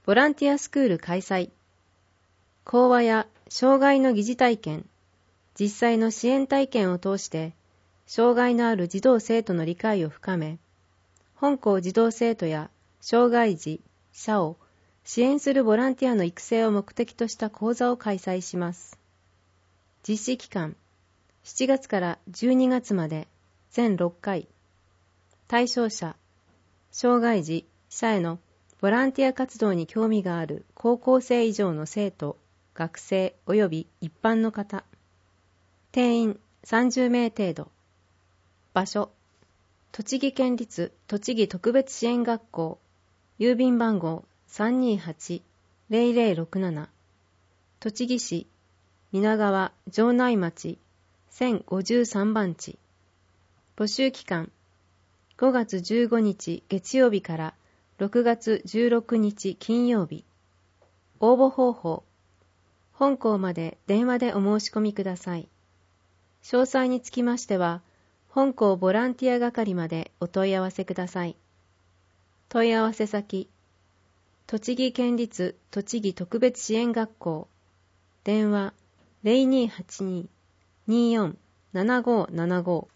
ボランティアスクール開催。講話や障害の疑似体験、実際の支援体験を通して、障害のある児童生徒の理解を深め、本校児童生徒や障害児、者を支援するボランティアの育成を目的とした講座を開催します。実施期間、7月から12月まで全6回。対象者、障害児、者へのボランティア活動に興味がある高校生以上の生徒、学生及び一般の方。定員30名程度。場所、栃木県立栃木特別支援学校、郵便番号328-0067、栃木市皆川城内町1053番地。募集期間、5月15日月曜日から6月16日金曜日。応募方法、本校まで電話でお申し込みください。詳細につきましては、本校ボランティア係までお問い合わせください。問い合わせ先、栃木県立栃木特別支援学校、電話 0282-247575